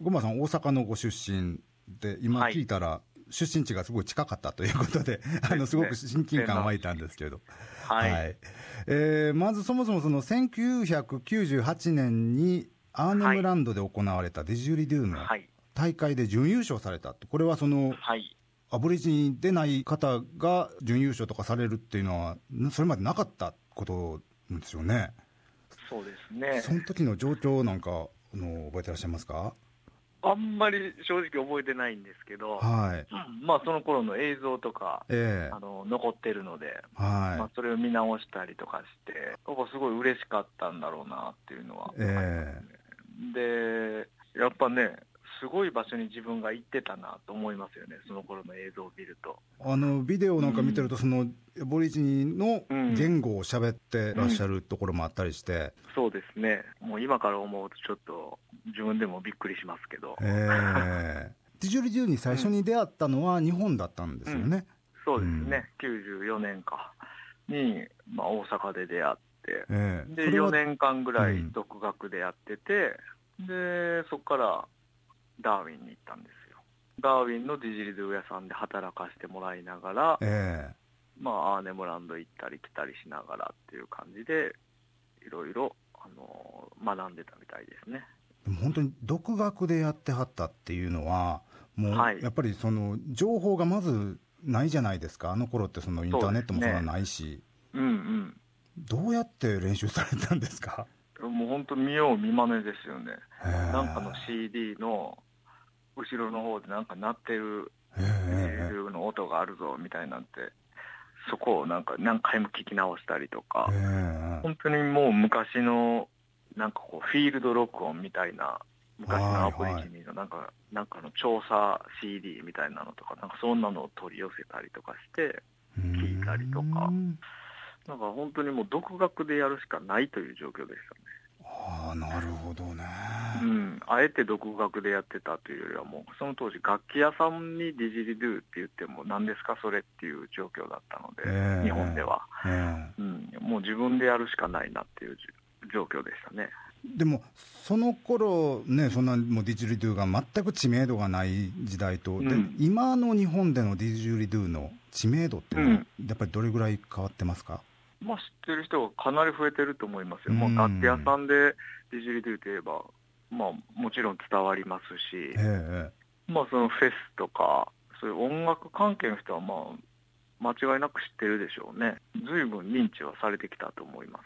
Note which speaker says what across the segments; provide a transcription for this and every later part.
Speaker 1: ゴマさん大阪のご出身で、今聞いたら出身地がすごい近かったということで、すごく親近感湧いたんですけど、まずそもそもその1998年にアーネムランドで行われたディジュリドゥの大会で準優勝されたと。これはその、アボリジニでない方が準優勝とかされるっていうのはそれまでなかったことなんですよね。
Speaker 2: そうですね。
Speaker 1: その時の状況なんか覚えてらっしゃいますか？
Speaker 2: あんまり正直覚えてないんですけど、まあその頃の映像とか、残ってるので、まあそれを見直したりとかして、すごい嬉しかったんだろうなっていうのは、で、やっぱね、すごい場所に自分が行ってたなと思いますよね、その頃の映像を見ると。
Speaker 1: ビデオなんか見てると、そのアボリジニの言語を喋ってらっしゃるところもあったりして、
Speaker 2: そうですね。もう今から思うとちょっと自分でもびっくりしますけど。
Speaker 1: ディジュリドゥに最初に出会ったのは日本だったんですよね。
Speaker 2: そうですね。94年かに、まあ、大阪で出会って、で4年間ぐらい独学でやってて、でそこからダーウィンに行ったんですよ。ダーウィンのディジュリドゥ屋さんで働かせてもらいながら、まあ、アーネムランド行ったり来たりしながらっていう感じでいろいろ学んでたみたいですね。
Speaker 1: でも本当に独学でやってはったっていうのはもうやっぱりその情報がまずないじゃないですか。あの頃ってそのインターネットもそんなないし、どうやって練習されたんですか？
Speaker 2: もう本当見よう見まねですよね。なんかの CD の後ろの方でなんか鳴ってるの音があるぞみたいなんて、そこをなんか何回も聞き直したりとか、本当にもう昔のなんかこうフィールド録音みたいな、昔のアボリジニのなんかの調査 CD みたいなのとか、なんかそんなのを取り寄せたりとかして聞いたりとか、なんか本当にもう独学でやるしかないという状況でしたね。
Speaker 1: なるほどね。
Speaker 2: あえて独学でやってたというよりは、もうその当時楽器屋さんにディジュリドゥって言っても何ですかそれっていう状況だったので、日本では、もう自分でやるしかないなっていう状況でしたね。
Speaker 1: でもその頃ね、そんなもうディジュリドゥが全く知名度がない時代と、で今の日本でのディジュリドゥの知名度っていうのはやっぱりどれぐらい変わってますか？
Speaker 2: まあ、知ってる人がかなり増えてると思いますよ。もう楽器屋さんでディジュリドゥといえば、まあ、もちろん伝わりますし、まあ、そのフェスとかそういう音楽関係の人はまあ間違いなく知ってるでしょうね。随分認知はされてきたと思います。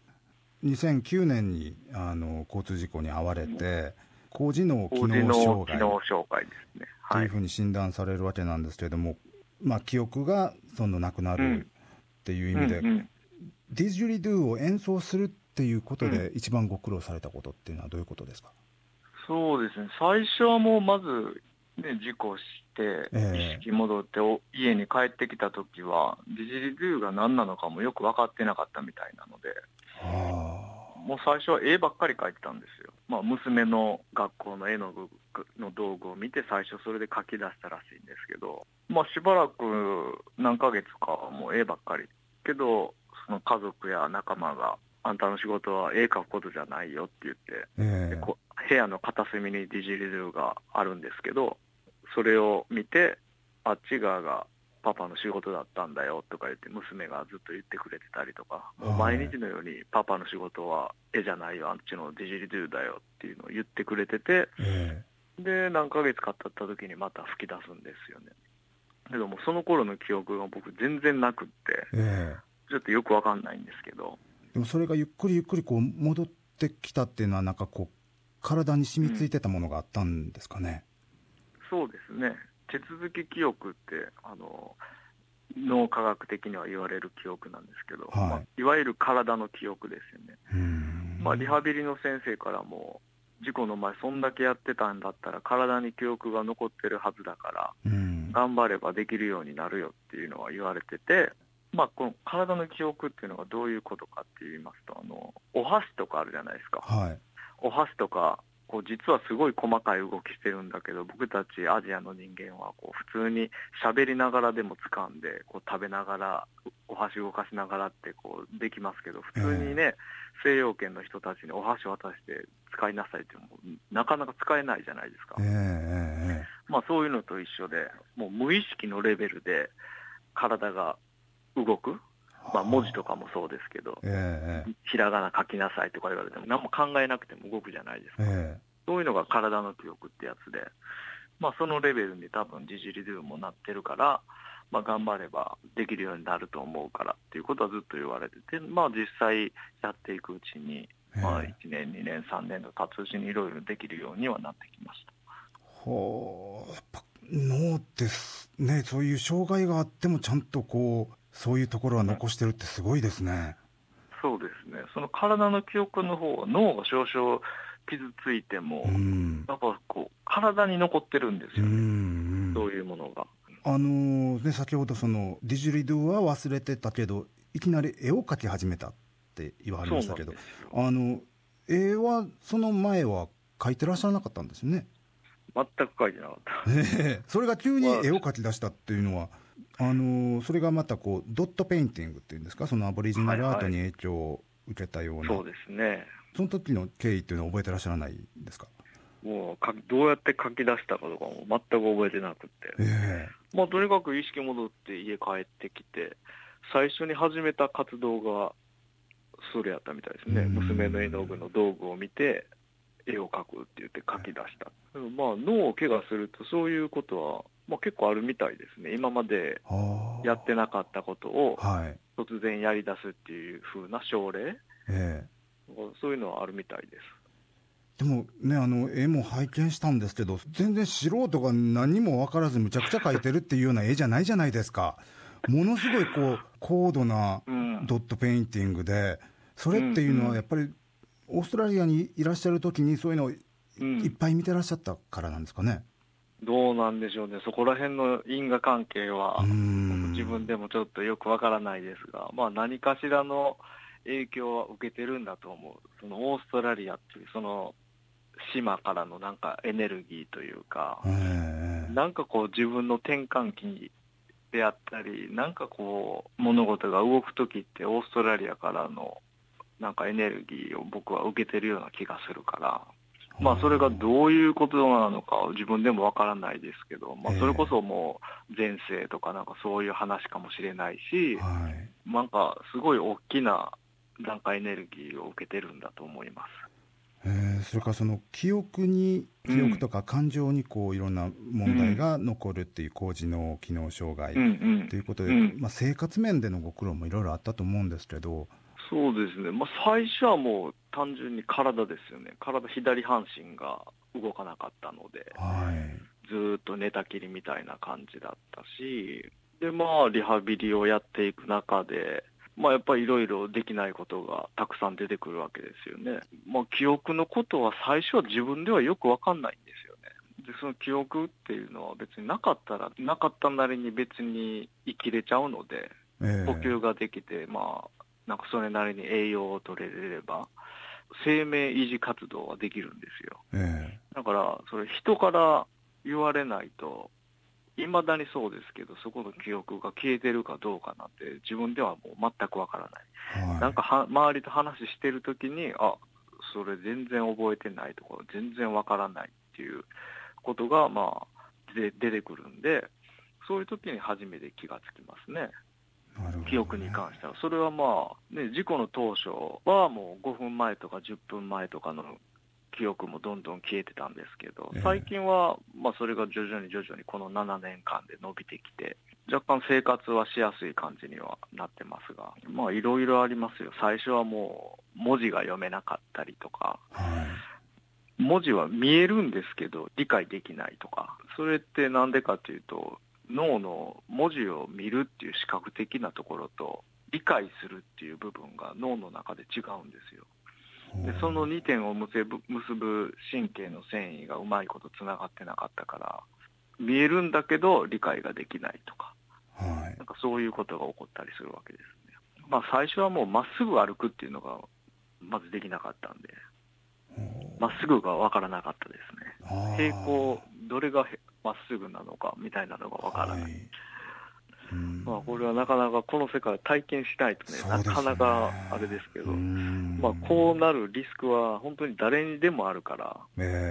Speaker 1: 2009年に交通事故に遭われて、高次脳機能障害
Speaker 2: ですね、
Speaker 1: というふうに診断されるわけなんですけれども、まあ、記憶がそのなくなるっていう意味で、ディジュリドゥを演奏するっていうことで一番ご苦労されたことっていうのはどういうことですか？
Speaker 2: そうですね、最初はもうまず、ね、事故して意識戻って家に帰ってきた時はディジュリドゥが何なのかもよく分かってなかったみたいなので、もう最初は絵ばっかり描いてたんですよ。まあ、娘の学校の絵の道具を見て最初それで描き出したらしいんですけど、まあ、しばらく何ヶ月かはもう絵ばっかりけど、その家族や仲間があんたの仕事は絵描くことじゃないよって言って、部屋の片隅にディジュリドゥがあるんですけど、それを見てあっち側がパパの仕事だったんだよとか言って娘がずっと言ってくれてたりとか、もう毎日のようにパパの仕事は絵じゃないよ、あっちのディジュリドゥだよっていうのを言ってくれてて、で何ヶ月か経った時にまた吹き出すんですよね。けどもその頃の記憶が僕全然なくって、ちょっとよくわかんないんですけど、
Speaker 1: でもそれがゆっくりゆっくりこう戻ってきたっていうのは、なんかこう体に染みついてたものがあったんですかね？
Speaker 2: そうですね、手続き記憶って脳科学的には言われる記憶なんですけど、まあ、いわゆる体の記憶ですよね。まあ、リハビリの先生からも事故の前そんだけやってたんだったら体に記憶が残ってるはずだから、頑張ればできるようになるよっていうのは言われてて、まあ、この体の記憶っていうのがどういうことかって言いますと、お箸とかあるじゃないですか、お箸とかこう実はすごい細かい動きしてるんだけど、僕たちアジアの人間はこう普通に喋りながらでも掴んで、こう食べながらお箸動かしながらってこうできますけど、普通にね、西洋圏の人たちにお箸渡して使いなさいってもなかなか使えないじゃないですか。まあ、そういうのと一緒で、もう無意識のレベルで体が動く、まあ、文字とかもそうですけど、ひらがな書きなさいとか言われても何も考えなくても動くじゃないですか。そういうのが体の記憶ってやつで、まあ、そのレベルに多分ディジリドゥもなってるから、まあ、頑張ればできるようになると思うからっていうことはずっと言われてて、まあ、実際やっていくうちに、まあ、1年2年3年と経つうちにいろいろできるようにはなってきました。
Speaker 1: やっぱ脳ってね、そういう障害があってもちゃんとこうそういうところは残してるってすごいですね。
Speaker 2: そうですね。その体の記憶の方は脳が少々傷ついても、やっぱこう体に残ってるんですよね。そういうものが。
Speaker 1: ね、先ほどそのディジュリドゥは忘れてたけどいきなり絵を描き始めたって言われましたけど、絵はその前は描いてらっしゃらなかったんですよね。
Speaker 2: 全く描いてなかった。
Speaker 1: それが急に絵を描き出したっていうのは、それがまたこうドットペインティングっていうんですか、そのアボリジナルアートに影響を受けたような、
Speaker 2: そうですね。
Speaker 1: その時の経緯っていうのは覚えてらっしゃらないんですか。
Speaker 2: もうどうやって書き出したかとかも全く覚えてなくて、まあ、とにかく意識戻って家帰ってきて最初に始めた活動がそれやったみたいですね。娘の絵の具の道具を見て絵を描くって言って書き出した。まあ、脳を怪我するとそういうことは、まあ、結構あるみたいですね。今までやってなかったことを突然やり出すっていう風な症例、そういうのはあるみたいです。
Speaker 1: でもね、絵も拝見したんですけど、全然素人が何も分からずむちゃくちゃ描いてるっていうような絵じゃないじゃないですか。ものすごいこう高度なドットペインティングで、それっていうのはやっぱりオーストラリアにいらっしゃる時にそういうのをいっぱい見てらっしゃったからなんですかね。
Speaker 2: どうなんでしょうね。そこら辺の因果関係は自分でもちょっとよくわからないですが、まあ、何かしらの影響は受けてるんだと思う。そのオーストラリアっていうその島からのなんかエネルギーというか、なんかこう自分の転換期であったり、なんかこう物事が動くときってオーストラリアからのなんかエネルギーを僕は受けてるような気がするから、まあそれがどういうことなのか自分でもわからないですけど、まあそれこそもう前世とかなんかそういう話かもしれないし、なんかすごい大きななんかエネルギーを受けてるんだと思います。
Speaker 1: それからその記憶とか感情にこういろんな問題が残るっていう高次脳機能障害ということで、まあ、生活面でのご苦労もいろいろあったと思うんですけど。
Speaker 2: そうですね、まあ、最初はもう単純に体ですよね。左半身が動かなかったので、ずっと寝たきりみたいな感じだったし、でまあリハビリをやっていく中で、まあ、やっぱりいろいろできないことがたくさん出てくるわけですよね。まあ、記憶のことは最初は自分ではよくわかんないんですよね。でその記憶っていうのは別になかったらなかったなりに別に生きれちゃうので、呼吸ができて、まあ、なんかそれなりに栄養を取れれば生命維持活動はできるんですよ。だからそれ人から言われないと、いまだにそうですけど、そこの記憶が消えてるかどうかなんて自分ではもう全くわからない。なんか周りと話してるときに、それ全然覚えてないとか全然わからないっていうことがまあ出てくるんで、そういう時に初めて気がつきますね。記憶に関しては。それはまあ、ね、事故の当初はもう5分前とか10分前とかの記憶もどんどん消えてたんですけど、最近はまあそれが徐々にこの7年間で伸びてきて、若干生活はしやすい感じにはなってますが、まあいろいろありますよ。最初はもう文字が読めなかったりとか、文字は見えるんですけど理解できないとか、それってなんでかというと、脳の文字を見るっていう視覚的なところと理解するっていう部分が脳の中で違うんですよ。でその2点を結ぶ神経の繊維がうまいことつながってなかったから、見えるんだけど理解ができないとか、なんかそういうことが起こったりするわけですね。まあ、最初はもうまっすぐ歩くっていうのがまずできなかったんで、まっすぐが分からなかったですね。平行、どれがまっすぐなのかみたいなのが分からない。まあ、これはなかなかこの世界を体験しないとね、なかなかあれですけど、 こうなるリスクは本当に誰にでもあるから、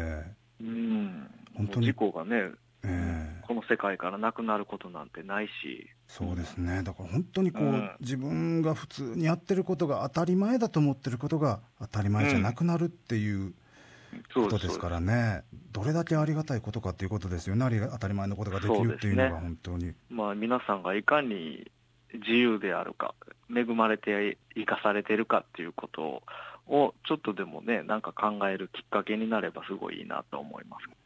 Speaker 1: 本当に
Speaker 2: 事故がね、この世界からなくなることなんてないし。
Speaker 1: そうですね、だから本当に自分が普通にやってることが当たり前だと思ってることが当たり前じゃなくなるっていうことですからね、どれだけありがたいことかっていうことですよね、当たり前のことができるっていうのが本当に。
Speaker 2: 皆さんがいかに自由であるか、恵まれて生かされてるかっていうことをちょっとでもね、なんか考えるきっかけになればすごいいいなと思います。